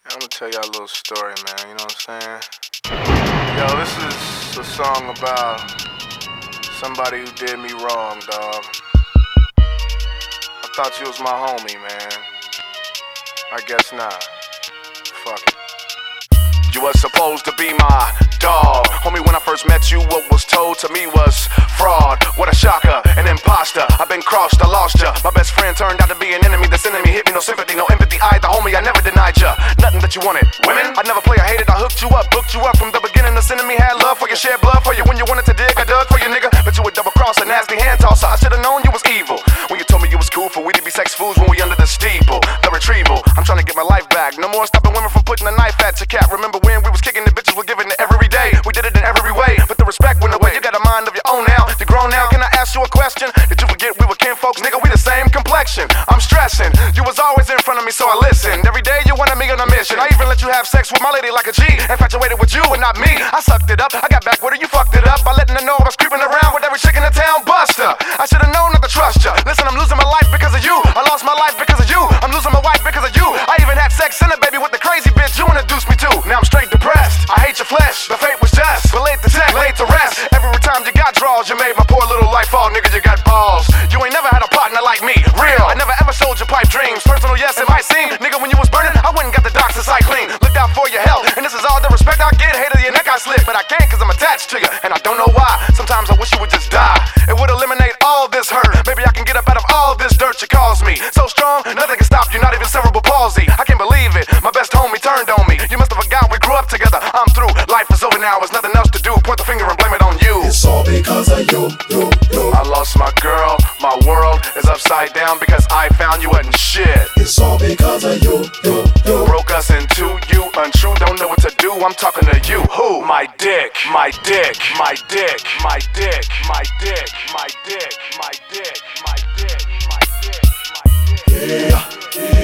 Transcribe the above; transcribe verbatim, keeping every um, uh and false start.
I'm gonna tell y'all a little story, man, you know what I'm saying? Yo, this is a song about somebody who did me wrong, dog. I thought you was my homie, man. I guess not. Fuck it. You was supposed to be my dog. Homie, when I first met you, what was told to me was fraud. What a shocker, an imposter. I've been crossed, I lost ya. My best friend turned out to be an enemy. This enemy hit me, no sympathy, no empathy. I, the homie, I never denied ya. Nothing that you wanted. Women? I never play, I hated, I hooked you up, booked you up from the beginning. The enemy had love for you, shared blood for you. When you wanted to dig, I dug for you, nigga. But you would double cross a nasty hand tosser. I should've known you was evil when you told me you was cool for we to be sex fools when we under the steeple. The retrieval, I'm trying to get my life back. No more stopping women from putting a knife at your cat. Remember when we was kicking the bitches, we're giving it every day. We did it in every way, but the respect went away. You got a mind of your own now, you're grown now. Can I ask you a question? Did you forget we were kin folks, nigga? We the same complexion. I'm stressing, you was always in front of me, so I listened. Every day you wanted me on a mission. I even let you have sex with my lady like a G. Infatuated with you and not me. I sucked it up, I got back with her, you fucked it up by letting her know I was creeping around with every chick in the town. Buster, I should've known not to trust ya. Listen, I'm losing my life because of you. I lost my life because of you. I'm losing my wife because of you. I even had sex in it, baby, with the crazy bitch you introduced me to. Now I'm straight depressed. I hate your flesh, the fate was just. But late to check, late to rest. Every time you got draws, you made my poor little life fall. Nigga, you got balls. You ain't never had a partner like me, real. I never ever sold your pipe dreams. Personal, yes, it might seem. Nigga, when you was burning, I went and got the doxycycline. Looked out for your health, and this is all the respect I get. Hated your neck, I slip, but I can't cause I'm attached to you. And I don't know why. Sometimes I wish you would just die. It would eliminate all this hurt. Maybe I can get up out of all this dirt you caused me. So strong, nothing can stop you, not even cerebral palsy. I can't believe it, my best homie turned on me. You must have forgot we grew up together. I'm through, life is over now, there's nothing else to do. Point the finger and blame it on you. It's all because of you, you, you. I lost my girl, my world is upside down because I found you wasn't shit. It's all because of you, you, you. Broke us in two, you untrue, don't know what to do. I'm talking to you. Who? My dick, my dick, my dick, my dick, my dick, my dick, my dick, my dick, my dick, my dick. Yeah, yeah.